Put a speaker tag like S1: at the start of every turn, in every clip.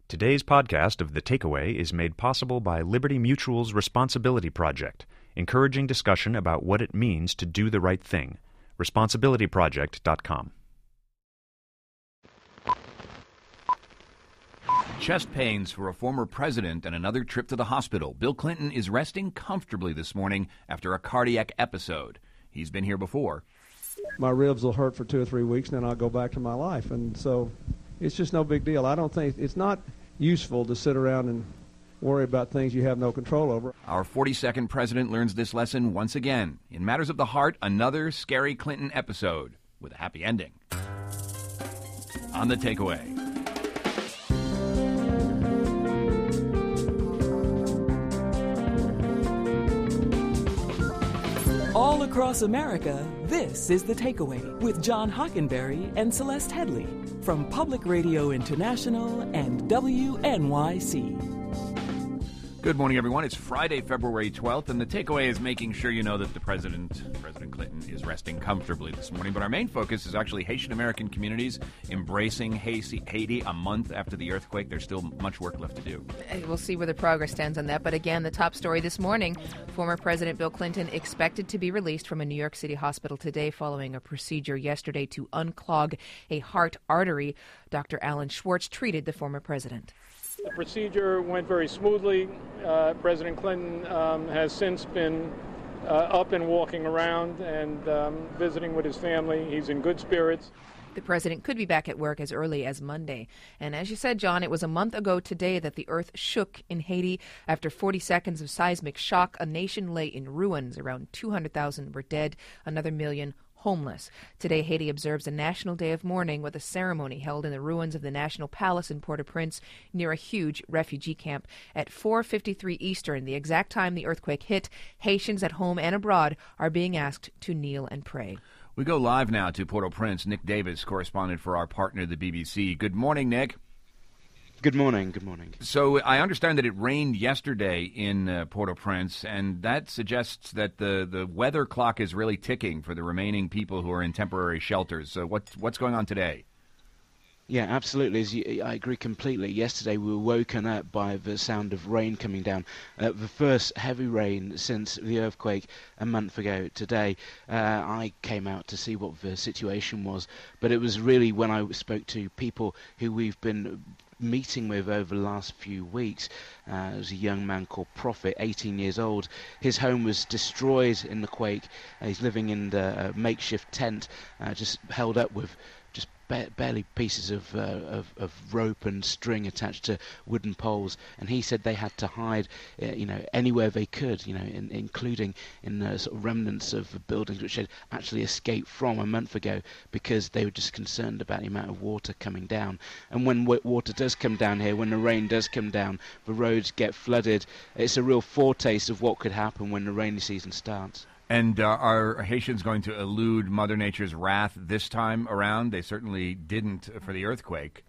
S1: Today's podcast of The Takeaway is made possible by Liberty Mutual's Responsibility Project, encouraging discussion about what it means to do the right thing. Responsibilityproject.com.
S2: Chest pains for a former president and another trip to the hospital. Bill Clinton is resting comfortably this morning after a cardiac episode. He's been here before.
S3: My ribs will hurt for 2 or 3 weeks, and then I'll go back to my life. And so it's just no big deal. I don't think it's not useful to sit around and worry about things you have no control over.
S2: Our 42nd president learns this lesson once again. In matters of the heart, another scary Clinton episode with a happy ending. On The Takeaway.
S4: All across America, this is The Takeaway with John Hockenberry and Celeste Headley from Public Radio International and WNYC.
S2: Good morning, everyone. It's Friday, February 12th, and The Takeaway is making sure you know that the President Clinton, is resting comfortably this morning. But our main focus is actually Haitian-American communities embracing Haiti a month after the earthquake. There's still much work left to do.
S5: We'll see where the progress stands on that. But again, the top story this morning, former President Bill Clinton expected to be released from a New York City hospital today following a procedure yesterday to unclog a heart artery. Dr. Alan Schwartz treated the former president.
S6: The procedure went very smoothly. President Clinton has since been up and walking around and visiting with his family. He's in good spirits.
S5: The president could be back at work as early as Monday. And as you said, John, it was a month ago today that the earth shook in Haiti. After 40 seconds of seismic shock, a nation lay in ruins. Around 200,000 were dead, another million homeless. Today, Haiti observes a national day of mourning with a ceremony held in the ruins of the National Palace in Port-au-Prince near a huge refugee camp. At 4:53 Eastern, the exact time the earthquake hit, Haitians at home and abroad are being asked to kneel and pray.
S2: We go live now to Port-au-Prince. Nick Davis, correspondent for our partner, the BBC. Good morning, Nick.
S7: Good morning. Good morning.
S2: So I understand that it rained yesterday in Port-au-Prince, and that suggests that the weather clock is really ticking for the remaining people who are in temporary shelters. So what's going on today?
S7: Yeah, absolutely. I agree completely. Yesterday we were woken up by the sound of rain coming down. The first heavy rain since the earthquake a month ago today. I came out to see what the situation was, but it was really when I spoke to people who we've been meeting with over the last few weeks. There was a young man called Prophet, 18 years old. His home was destroyed in the quake. He's living in the makeshift tent, just held up with just barely pieces of rope and string attached to wooden poles. And he said they had to hide, anywhere they could, including in the sort of remnants of the buildings which had actually escaped from a month ago, because they were just concerned about the amount of water coming down. And when water does come down here, when the rain does come down, the roads get flooded. It's a real foretaste of what could happen when the rainy season starts.
S2: And are Haitians going to elude Mother Nature's wrath this time around? They certainly didn't for the earthquake.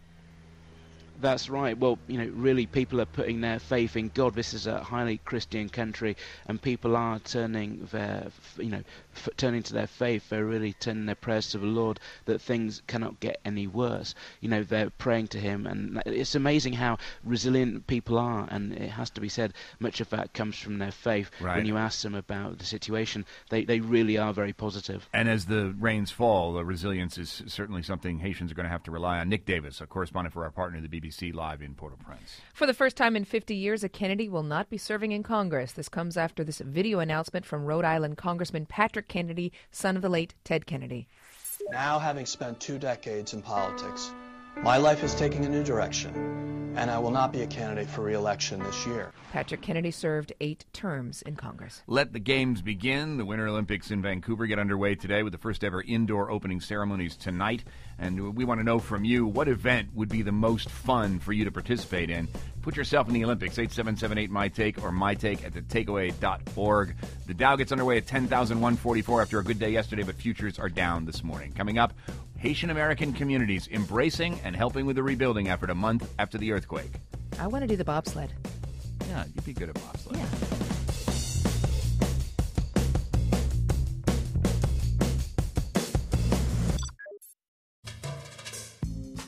S7: That's right. Well, really people are putting their faith in God. This is a highly Christian country, and people are turning turning to their faith. They're really turning their prayers to the Lord that things cannot get any worse. They're praying to Him, and it's amazing how resilient people are, and it has to be said, much of that comes from their faith.
S2: Right.
S7: When you ask them about the situation, they really are very positive.
S2: And as the rains fall, the resilience is certainly something Haitians are going to have to rely on. Nick Davis, a correspondent for our partner, the BBC, live in Port-au-Prince.
S5: For the first time in 50 years, a Kennedy will not be serving in Congress. This comes after this video announcement from Rhode Island Congressman Patrick Kennedy, son of the late Ted Kennedy.
S8: Now, having spent 2 decades in politics, my life is taking a new direction, and I will not be a candidate for re-election this year.
S5: Patrick Kennedy served 8 terms in Congress.
S2: Let the games begin. The Winter Olympics in Vancouver get underway today with the first ever indoor opening ceremonies tonight. And we want to know from you, what event would be the most fun for you to participate in? Put yourself in the Olympics, 877-8-MY-TAKE or mytake@thetakeaway.org. The Dow gets underway at 10,144 after a good day yesterday, but futures are down this morning. Coming up, Haitian-American communities embracing and helping with the rebuilding effort a month after the earthquake.
S5: I want to do the bobsled.
S2: Yeah, you'd be good at bobsled.
S5: Yeah.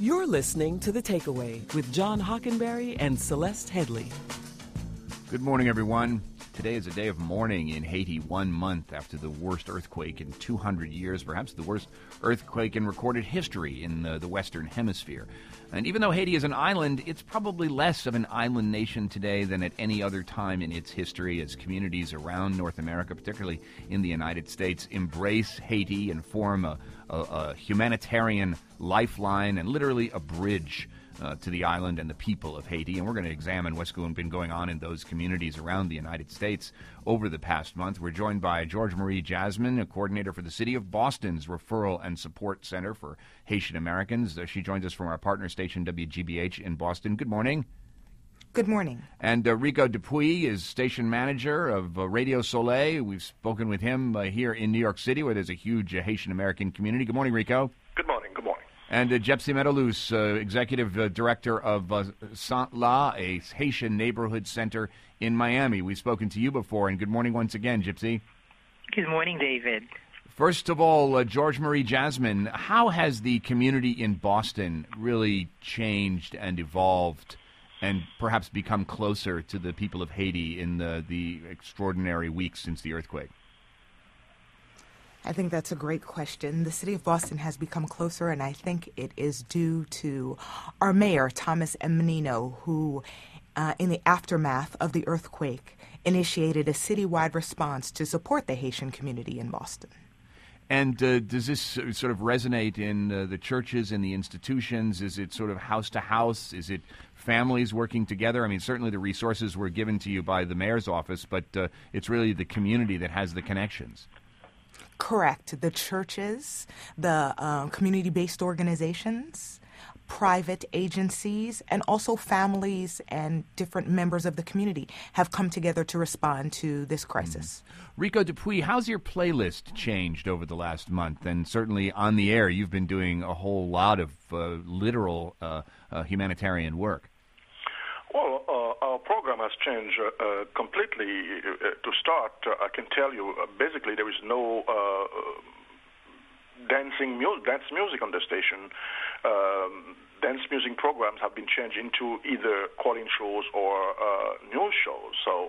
S4: You're listening to The Takeaway with John Hockenberry and Celeste Headley.
S2: Good morning, everyone. Today is a day of mourning in Haiti, 1 month after the worst earthquake in 200 years, perhaps the worst earthquake in recorded history in the Western Hemisphere. And even though Haiti is an island, it's probably less of an island nation today than at any other time in its history, as communities around North America, particularly in the United States, embrace Haiti and form a humanitarian lifeline and literally a bridge to the island and the people of Haiti. And we're going to examine what's been going on in those communities around the United States over the past month. We're joined by George Marie Jasmine, a coordinator for the City of Boston's Referral and Support Center for Haitian Americans. She joins us from our partner station, WGBH, in Boston. Good morning.
S9: Good morning.
S2: And Rico Dupuy is station manager of Radio Soleil. We've spoken with him here in New York City, where there's a huge Haitian American community. Good morning, Rico.
S10: Good morning. Good morning.
S2: And Gypsy Meadowloose, executive director of Saint-La, a Haitian neighborhood center in Miami. We've spoken to you before, and good morning once again, Gypsy.
S11: Good morning, David.
S2: First of all, George Marie Jasmine, how has the community in Boston really changed and evolved and perhaps become closer to the people of Haiti in the extraordinary weeks since the earthquake?
S9: I think that's a great question. The city of Boston has become closer, and I think it is due to our mayor, Thomas M. Menino, who, in the aftermath of the earthquake, initiated a citywide response to support the Haitian community in Boston.
S2: And does this sort of resonate in the churches and the institutions? Is it sort of house to house? Is it families working together? I mean, certainly the resources were given to you by the mayor's office, but it's really the community that has the connections.
S9: Correct. The churches, the community-based organizations, private agencies, and also families and different members of the community have come together to respond to this crisis.
S2: Rico Dupuy, how's your playlist changed over the last month? And certainly on the air, you've been doing a whole lot of literal humanitarian work.
S10: Well, our program has changed completely. To start, I can tell you, basically there is no dance music on the station. Dance music programs have been changed into either call-in shows or news shows. So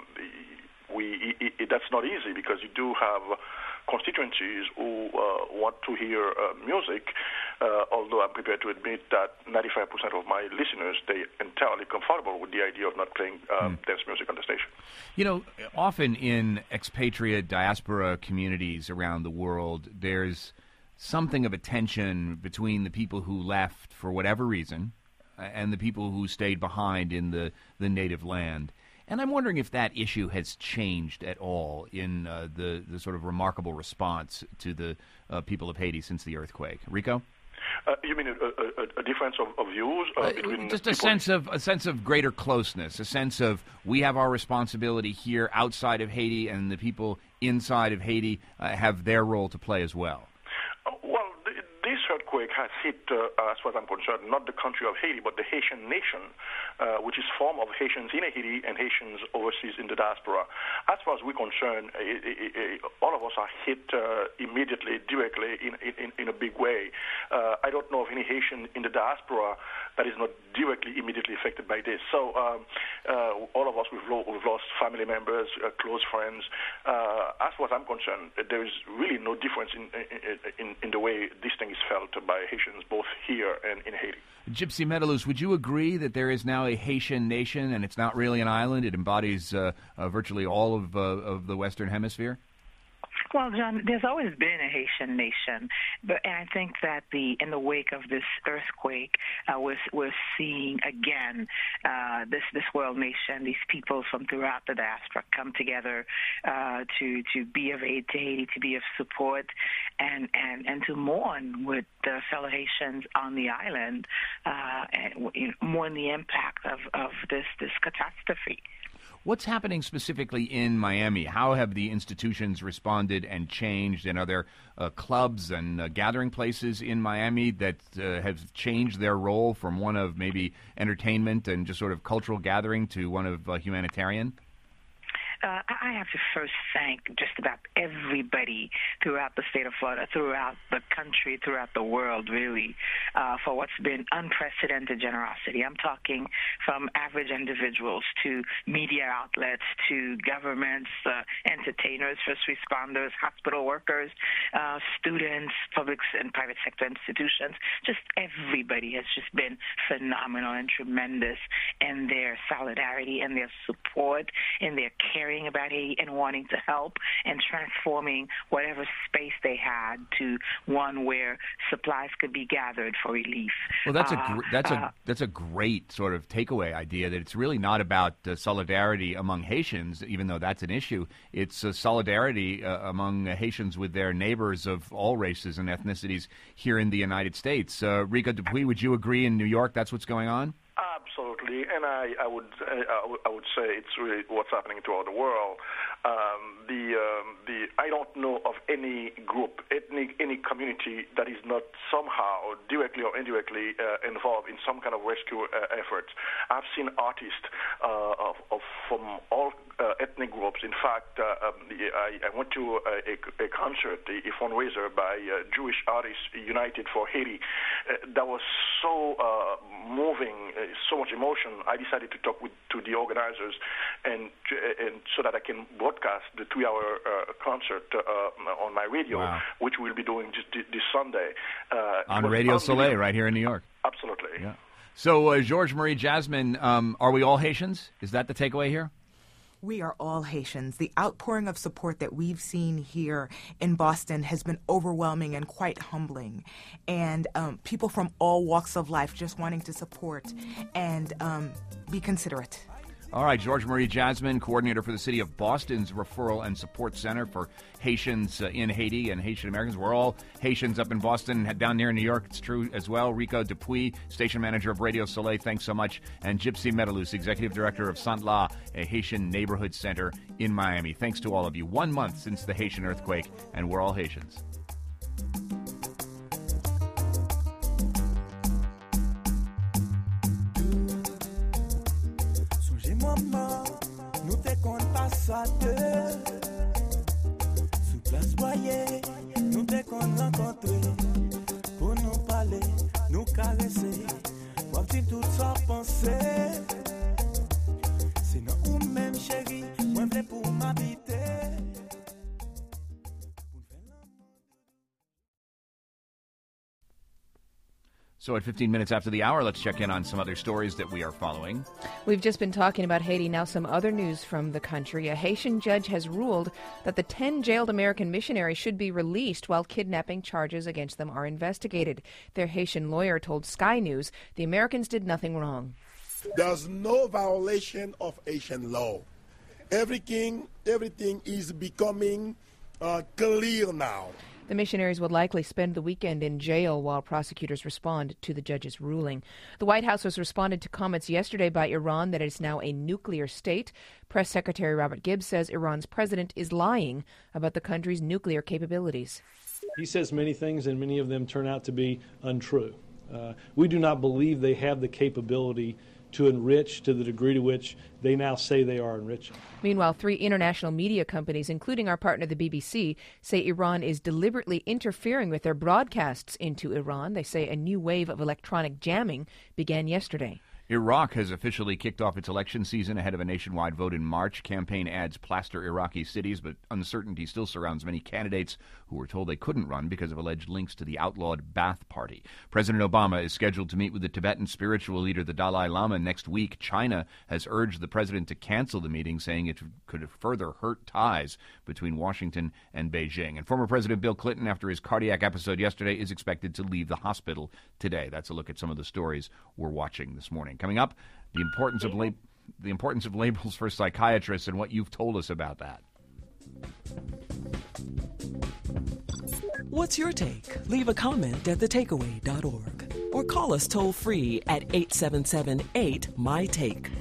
S10: that's not easy, because you do have constituencies who want to hear music, although I'm prepared to admit that 95% of my listeners, they entirely comfortable with the idea of not playing dance music on the station.
S2: You know, often in expatriate diaspora communities around the world, there's something of a tension between the people who left for whatever reason and the people who stayed behind in the native land. And I'm wondering if that issue has changed at all in the sort of remarkable response to the people of Haiti since the earthquake. Rico?
S10: You mean a difference of views between
S2: just
S10: people?
S2: a sense of greater closeness, a sense of we have our responsibility here outside of Haiti, and the people inside of Haiti have their role to play as well.
S10: Well, this earthquake has hit, as far as I'm concerned, not the country of Haiti, but the Haitian nation, which is formed of Haitians in Haiti and Haitians overseas in the diaspora. As far as we're concerned, all of us are hit immediately, directly, in a big way. I don't know of any Haitian in the diaspora that is not directly, immediately affected by this. So all of us, we've lost family members, close friends. As far as I'm concerned, there is really no difference in the way this thing is felt by Haitians, both here and in Haiti.
S2: Gypsy Meadowloose, would you agree that there is now a Haitian nation, and it's not really an island? It embodies virtually all of the Western Hemisphere?
S11: Well, John, there's always been a Haitian nation, and I think that in the wake of this earthquake, we're seeing again this world nation, these people from throughout the diaspora come together to be of aid to Haiti, to be of support, and to mourn with the fellow Haitians on the island, and mourn the impact of this catastrophe.
S2: What's happening specifically in Miami? How have the institutions responded and changed? And are there clubs and gathering places in Miami that have changed their role from one of maybe entertainment and just sort of cultural gathering to one of humanitarian?
S11: I have to first thank just about everybody throughout the state of Florida, throughout the country, throughout the world, really, for what's been unprecedented generosity. I'm talking from average individuals to media outlets to governments, entertainers, first responders, hospital workers, students, public and private sector institutions. Just everybody has just been phenomenal and tremendous in their solidarity and their support and their caring about Haiti and wanting to help and transforming whatever space they had to one where supplies could be gathered for relief.
S2: Well, that's a great sort of takeaway idea, that it's really not about solidarity among Haitians, even though that's an issue. It's solidarity among Haitians with their neighbors of all races and ethnicities here in the United States. Rico Dupuy, would you agree in New York that's what's going on?
S10: Absolutely, and I would say it's really what's happening throughout the world. I don't know of any group, any community that is not somehow directly or indirectly involved in some kind of rescue efforts. I've seen artists from all ethnic groups. In fact, I went to a concert, a fundraiser by Jewish Artists United for Haiti. That was so moving, so much emotion. I decided to talk to the organizers and so that I can broadcast the 3-hour concert on my radio, wow, which we'll be doing just this Sunday.
S2: On Radio Soleil right here in New York.
S10: Absolutely.
S2: Yeah. So, Georges Marie Jasmine, are we all Haitians? Is that the takeaway here?
S9: We are all Haitians. The outpouring of support that we've seen here in Boston has been overwhelming and quite humbling. And people from all walks of life just wanting to support and be considerate.
S2: All right, Georges Marie Jasmine, coordinator for the City of Boston's Referral and Support Center for Haitians in Haiti and Haitian Americans. We're all Haitians up in Boston, down there in New York. It's true as well. Rico Dupuy, station manager of Radio Soleil, thanks so much. And Gypsy Metalus, executive director of Sant-La, a Haitian neighborhood center in Miami. Thanks to all of you. 1 month since the Haitian earthquake, and we're all Haitians.
S12: Maman, nous te kon passade. Sous place boyer, nous te kon rencontrer. Pour nous parler, nous caresser. Moi petit tout ça penser. Sinon ou même chérie, moi vle pour m'habiter.
S2: So at 15 minutes after the hour, let's check in on some other stories that we are following.
S5: We've just been talking about Haiti. Now some other news from the country. A Haitian judge has ruled that the 10 jailed American missionaries should be released while kidnapping charges against them are investigated. Their Haitian lawyer told Sky News the Americans did nothing wrong.
S13: There's no violation of Haitian law. Everything is becoming clear now.
S5: The missionaries will likely spend the weekend in jail while prosecutors respond to the judge's ruling. The White House has responded to comments yesterday by Iran that it is now a nuclear state. Press Secretary Robert Gibbs says Iran's president is lying about the country's nuclear capabilities.
S14: He says many things, and many of them turn out to be untrue. We do not believe they have the capability to enrich to the degree to which they now say they are enriching.
S5: Meanwhile, 3 international media companies, including our partner the BBC, say Iran is deliberately interfering with their broadcasts into Iran. They say a new wave of electronic jamming began yesterday.
S2: Iraq has officially kicked off its election season ahead of a nationwide vote in March. Campaign ads plaster Iraqi cities, but uncertainty still surrounds many candidates who were told they couldn't run because of alleged links to the outlawed Ba'ath Party. President Obama is scheduled to meet with the Tibetan spiritual leader, the Dalai Lama, next week. China has urged the president to cancel the meeting, saying it could further hurt ties between Washington and Beijing. And former President Bill Clinton, after his cardiac episode yesterday, is expected to leave the hospital today. That's a look at some of the stories we're watching this morning. Coming up, the importance of labels for psychiatrists and what you've told us about that.
S4: What's your take? Leave a comment at thetakeaway.org or call us toll free at 877-8-MY-TAKE.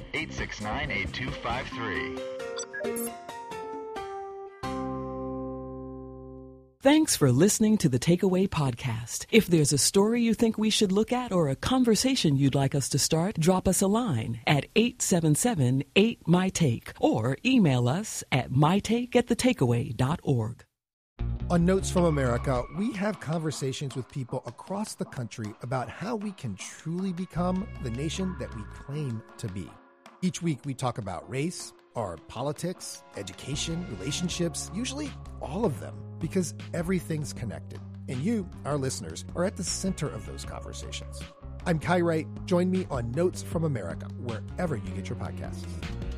S15: 869-8253.
S4: Thanks for listening to the Takeaway Podcast. If there's a story you think we should look at or a conversation you'd like us to start, drop us a line at 877-8MY-TAKE or email us at mytake@thetakeaway.org.
S15: On Notes from America, we have conversations with people across the country about how we can truly become the nation that we claim to be. Each week we talk about race, our politics, education, relationships, usually all of them, because everything's connected. And you, our listeners, are at the center of those conversations. I'm Kai Wright. Join me on Notes from America, wherever you get your podcasts.